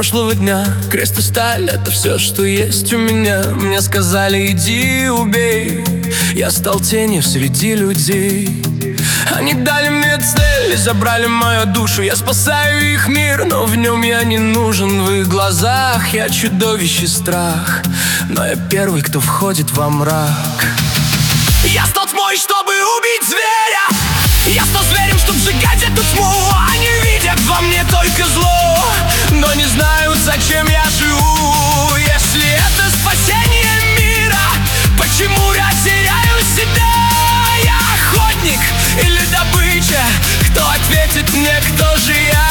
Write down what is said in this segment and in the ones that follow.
прошлого дня. Крест и сталь — это все, что есть у меня. Мне сказали: иди убей. Я стал тенью среди людей. Они дали мне цель и забрали мою душу. Я спасаю их мир, но в нем я не нужен. В их глазах я чудовище, страх, но я первый, кто входит во мрак. Я стал тьмой, чтобы убить зверя. Я стал зверем, чтобы сжигать эту тьму. Они видят во мне только зло, но не знают, зачем я живу. Если это спасение мира, почему я теряю себя? Я охотник или добыча? Кто ответит мне, кто же я?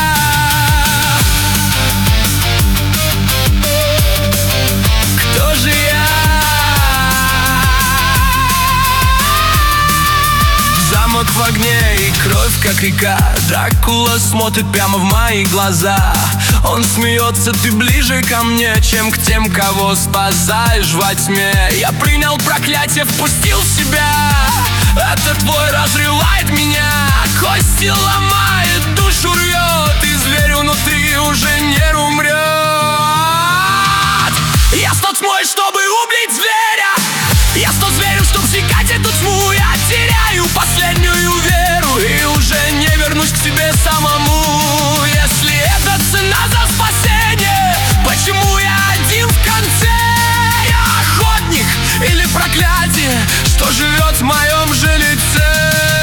Кто же я? Замок в огне и кровь, как река. Дракула смотрит прямо в мои глаза. Он смеется: ты ближе ко мне, чем к тем, кого спасаешь во тьме. Я принял проклятие, впустил в себя. Это твой разрывает меня, кости ломает, душу рвет, и зверь внутри уже не умрет. Я стал тьмой, чтобы убить зверя. Я стал зверем, чтобы сжигать эту тьму. Я теряю последнюю веру и уже не вернусь к себе самому. Если это цена за спасение, почему я один в конце? Я охотник или проклятие, что живет в моем же лице?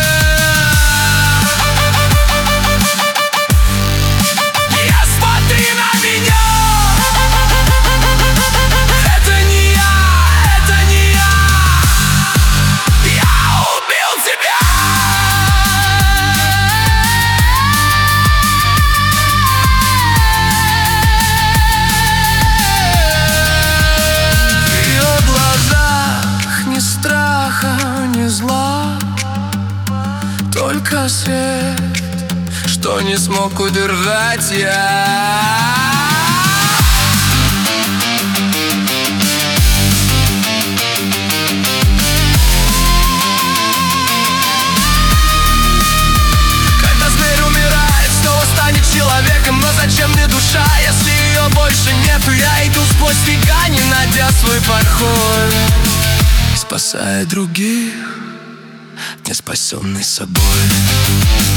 Только свет, что не смог удержать я. Когда зверь умирает, снова станет человеком. Но зачем мне душа, если ее больше нету? Я иду сквозь века, не найдя свой подход, спасая других, не спасенный собой.